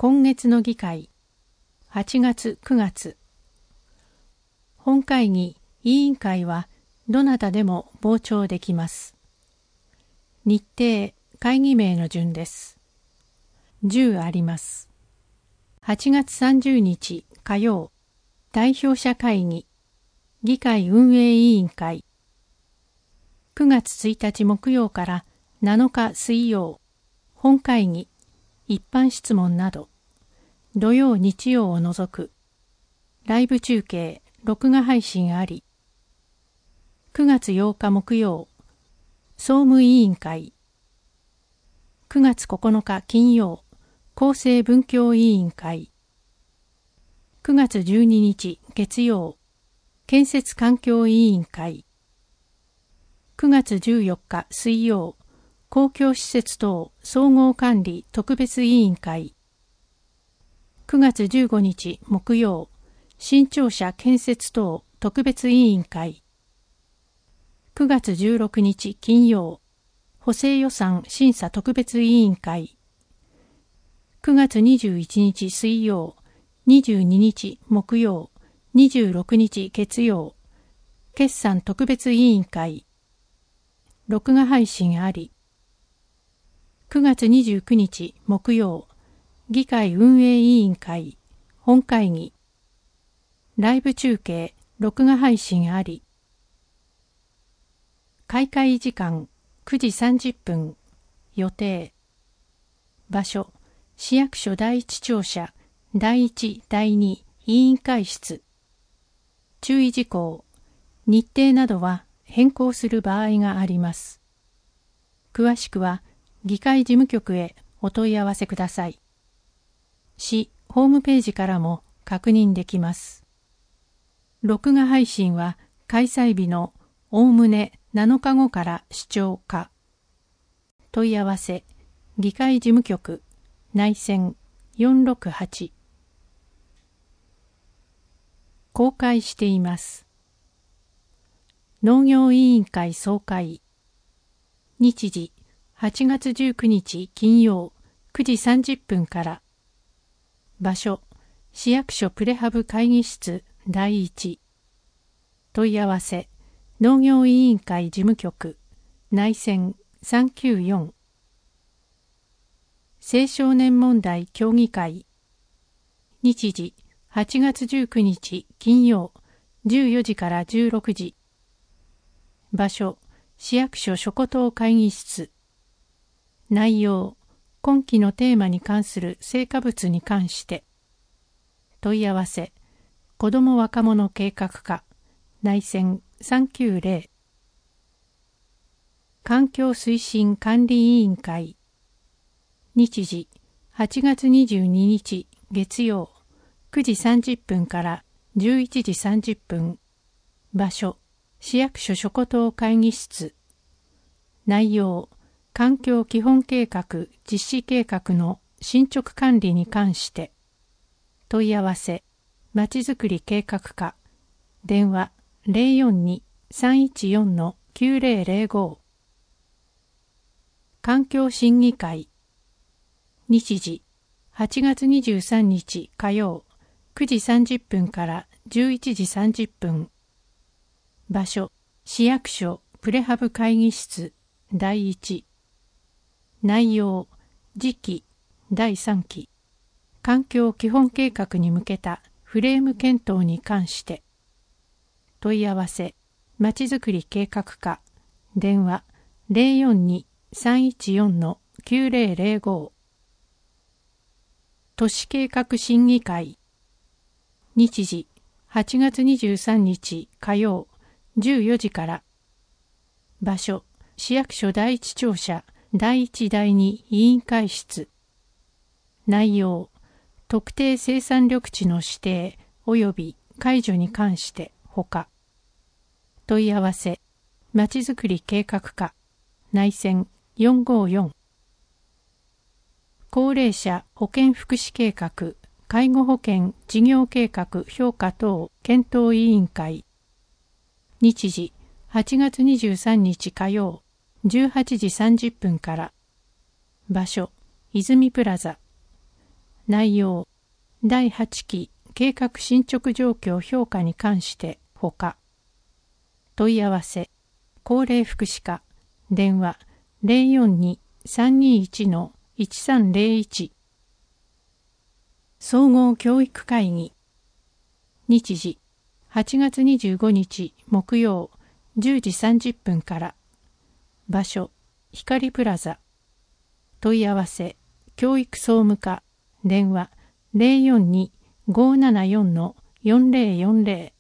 今月の議会、8月9月。本会議委員会はどなたでも傍聴できます。日程、会議名の順です。10あります。8月30日火曜、代表者会議、議会運営委員会。9月1日木曜から7日水曜、本会議、一般質問など、土曜日曜を除く、ライブ中継、録画配信あり。9月8日木曜、総務委員会。9月9日金曜、厚生文教委員会。9月12日月曜、建設環境委員会。9月14日水曜、公共施設等総合管理特別委員会。9月15日木曜、新庁舎建設等特別委員会。9月16日金曜、補正予算審査特別委員会。9月21日水曜、22日木曜、26日月曜、決算特別委員会。録画配信あり。9月29日木曜、議会運営委員会、本会議。ライブ中継、録画配信あり。開会時間9時30分。予定。場所、市役所第一庁舎、第1、第2委員会室。注意事項。日程などは変更する場合があります。詳しくは、議会事務局へお問い合わせください。市ホームページからも確認できます。録画配信は開催日のおおむね7日後から視聴可。問い合わせ、議会事務局、内線468。公開しています。農業委員会総会。日時、8月19日金曜9時30分から。場所、市役所プレハブ会議室第1。問い合わせ、農業委員会事務局、内線394。青少年問題協議会。日時、8月19日金曜14時から16時。場所、市役所諸古島会議室。内容、今期のテーマに関する成果物に関して。問い合わせ、子ども若者計画課、内線390。環境推進管理委員会。日時、8月22日月曜9時30分から11時30分。場所、市役所諸古島会議室。内容、環境基本計画実施計画の進捗管理に関して。問い合わせ、まちづくり計画課。電話042-314-9005。環境審議会。日時、8月23日火曜9時30分から11時30分。場所、市役所プレハブ会議室第1。内容、次期第3期環境基本計画に向けたフレーム検討に関して。問い合わせ、まちづくり計画課。電話042-314-9005。都市計画審議会。日時、8月23日火曜14時から。場所、市役所第一庁舎第1第2委員会室。内容、特定生産緑地の指定及び解除に関してほか。問い合わせ、まちづくり計画課、内線454。高齢者保健福祉計画、介護保険事業計画評価等検討委員会。日時、8月23日火曜18時30分から。場所、泉プラザ。 内容、第8期計画進捗状況評価に関してほか。問い合わせ、高齢福祉課、電話 042-321-1301。総合教育会議。日時、8月25日木曜10時30分から。場所、光プラザ。問い合わせ、教育総務課、電話 042-574-4040。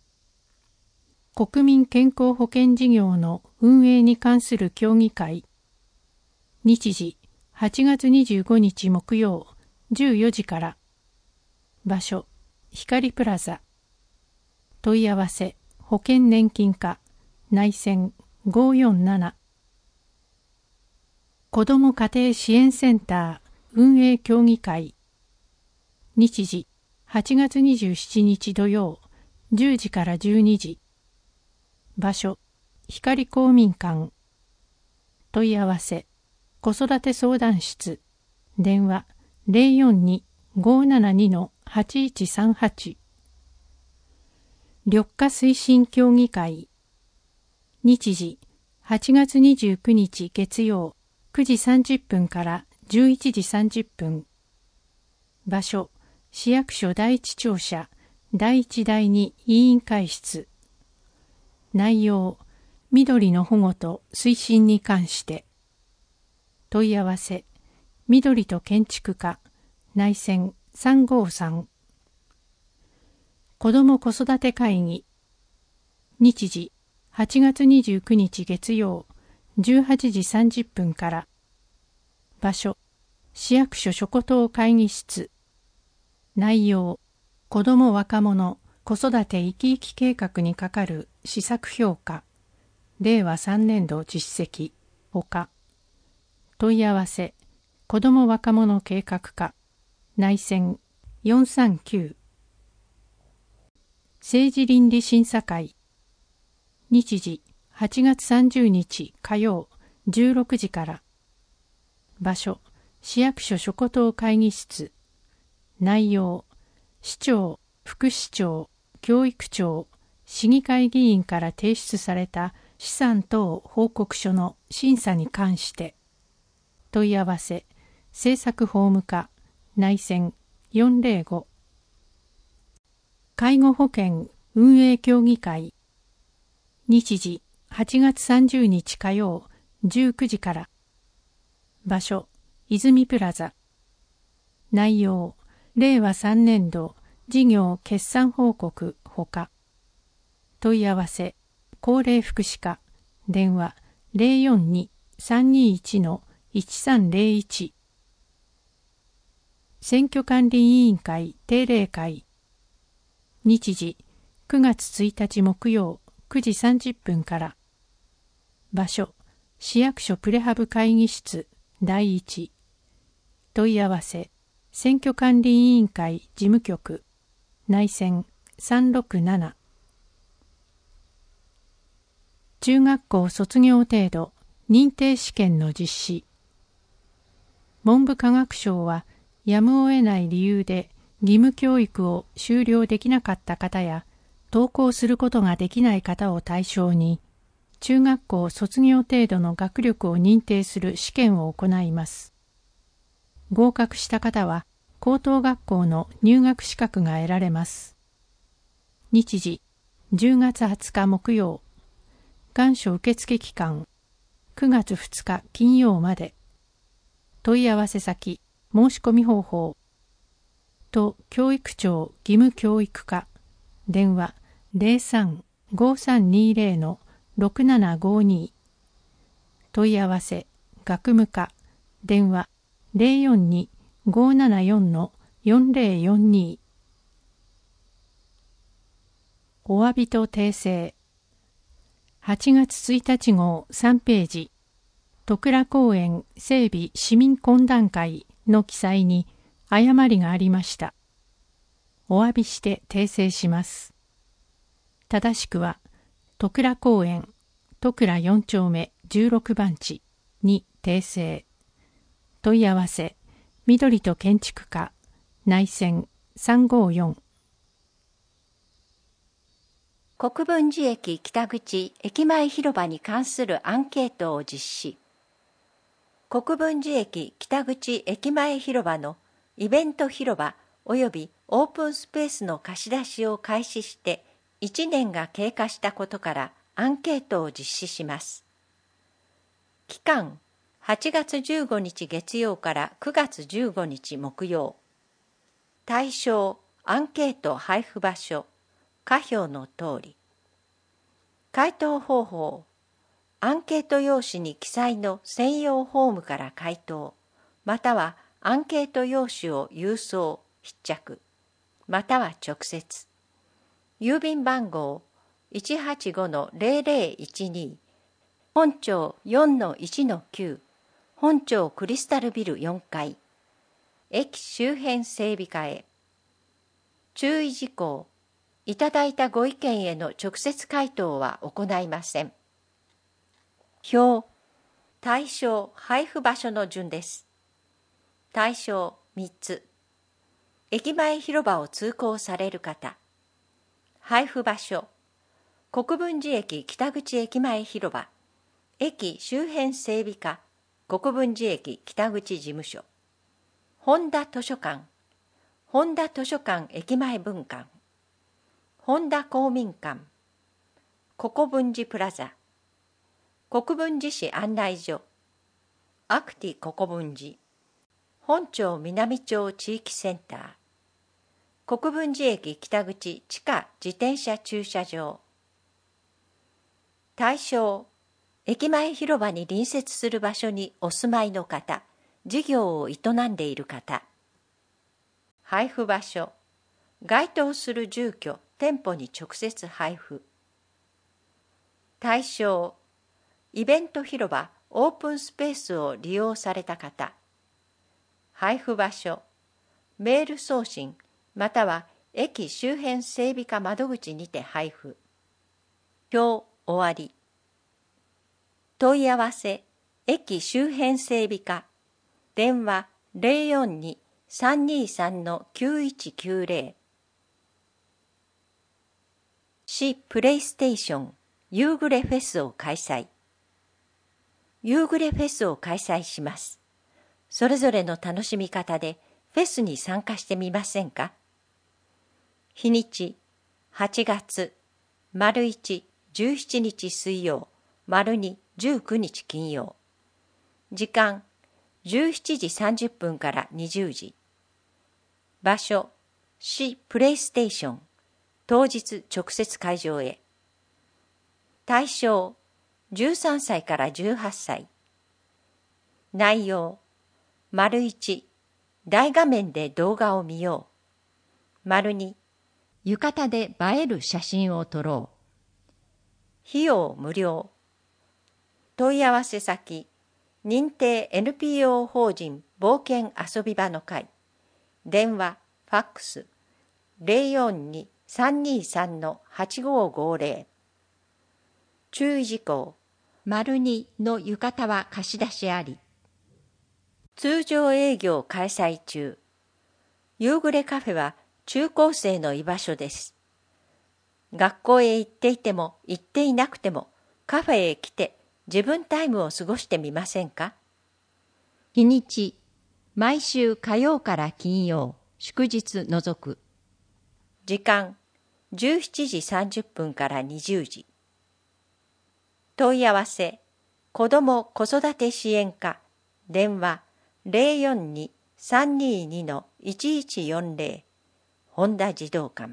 国民健康保険事業の運営に関する協議会。日時、8月25日木曜14時から。場所、光プラザ。問い合わせ、保険年金課、内線547。子ども家庭支援センター運営協議会。日時、8月27日土曜10時から12時。場所、光公民館。問い合わせ、子育て相談室。電話 042-572-8138。緑化推進協議会。日時、8月29日月曜9時30分から11時30分。場所、市役所第一庁舎第一第二委員会室。内容、緑の保護と推進に関して。問い合わせ、緑と建築課、内線353。子ども子育て会議。日時、8月29日月曜18時30分から。場所、市役所諸古島会議室。内容、子ども若者子育て生き生き計画にかかる施策評価。令和3年度実績。ほか。問い合わせ、子ども若者計画課。内線439。政治倫理審査会。日時、8月30日火曜16時から。場所、市役所諸古島会議室。内容、市長、副市長、教育長、市議会議員から提出された試算等報告書の審査に関して。問い合わせ、政策法務課、内線405。介護保険運営協議会。日時、8月30日火曜19時から。場所、泉プラザ。内容、令和3年度事業決算報告ほか。問い合わせ、高齢福祉課、電話 042-321-1301。選挙管理委員会定例会。日時、9月1日木曜9時30分から。場所、市役所プレハブ会議室第一。問い合わせ、選挙管理委員会事務局、内線367。中学校卒業程度認定試験の実施。文部科学省はやむを得ない理由で義務教育を修了できなかった方や登校することができない方を対象に中学校卒業程度の学力を認定する試験を行います。合格した方は高等学校の入学資格が得られます。日時、10月20日木曜。願書受付期間、9月2日金曜まで。問い合わせ先、申し込み方法。都教育庁義務教育課。電話03-5320-6752。問い合わせ、学務課。電話042-574-4042。お詫びと訂正。8月1日号3ページ、戸倉公園整備市民懇談会の記載に誤りがありました。お詫びして訂正します。正しくは、戸倉公園、戸倉4丁目16番地に訂正。問い合わせ、緑と建築課、 内線354。 国分寺駅北口駅前広場に関するアンケートを実施。国分寺駅北口駅前広場のイベント広場及びオープンスペースの貸し出しを開始して1年が経過したことからアンケートを実施します。期間8月15日月曜から9月15日木曜。対象アンケート配布場所下表の通り。回答方法アンケート用紙に記載の専用フォームから回答、またはアンケート用紙を郵送、必着、または直接。郵便番号 185-0012 本町 4-1-9 本町クリスタルビル4階駅周辺整備課へ。注意事項いただいたご意見への直接回答は行いません。表対象配布場所の順です。対象3つ。駅前広場を通行される方。配布場所国分寺駅北口駅前広場駅周辺整備課国分寺駅北口事務所本田図書館本田図書館駅前分館本田公民館国分寺プラザ国分寺市案内所アクティ国分寺本町南町地域センター国分寺駅北口地下自転車駐車場。対象駅前広場に隣接する場所にお住まいの方、事業を営んでいる方。配布場所該当する住居、店舗に直接配布。対象イベント広場、オープンスペースを利用された方。配布場所メール送信または駅周辺整備課窓口にて配布。表終わり。問い合わせ駅周辺整備課電話 042-323-9190 市プレイステーション夕暮れフェスを開催。夕暮れフェスを開催します。それぞれの楽しみ方でフェスに参加してみませんか？日にち8月 ①17 日水曜 ②19 日金曜。時間17時30分から20時。場所市プレイステーション当日直接会場へ。対象13歳から18歳。内容 ① 大画面で動画を見よう。2浴衣で映える写真を撮ろう。費用無料。問い合わせ先認定 NPO 法人冒険遊び場の会電話ファックス 042-323-8550 注意事項 ② の浴衣は貸し出しあり。通常営業開催中。夕暮れカフェは中高生の居場所です。学校へ行っていても行っていなくてもカフェへ来て自分タイムを過ごしてみませんか？日にち毎週火曜から金曜、祝日除く。時間17時30分から20時。問い合わせ子ども子育て支援課電話 042-322-1140 本田児童館。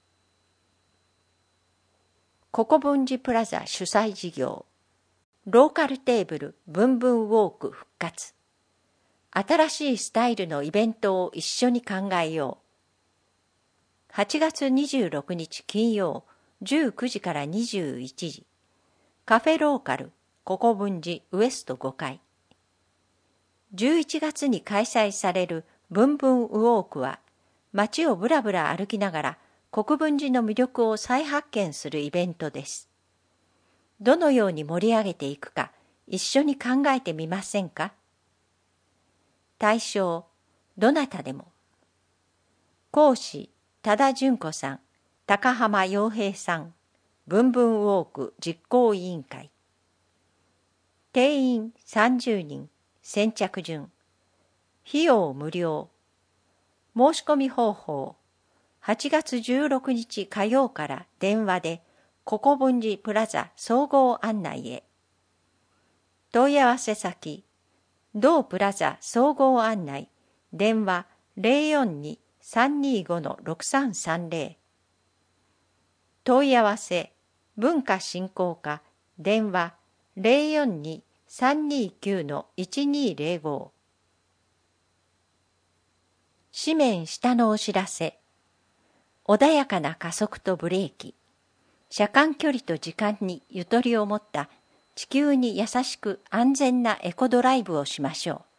国分寺プラザ主催事業ローカルテーブルブンブンウォーク復活。新しいスタイルのイベントを一緒に考えよう。8月26日金曜19時から21時。カフェローカル国分寺ウエスト5階。11月に開催されるブンブンウォークは、街をぶらぶら歩きながら国分寺の魅力を再発見するイベントです。どのように盛り上げていくか一緒に考えてみませんか？対象どなたでも。 講師多田純子さん、高浜洋平さん、ブンブンウォーク実行委員会。定員30人、先着順。費用無料。申し込み方法。8月16日火曜から電話で国分寺プラザ総合案内へ。問い合わせ先。同プラザ総合案内。電話 042-325-6330。問い合わせ。文化振興課。電話 042-329-1205。紙面下のお知らせ。穏やかな加速とブレーキ。車間距離と時間にゆとりを持った地球に優しく安全なエコドライブをしましょう。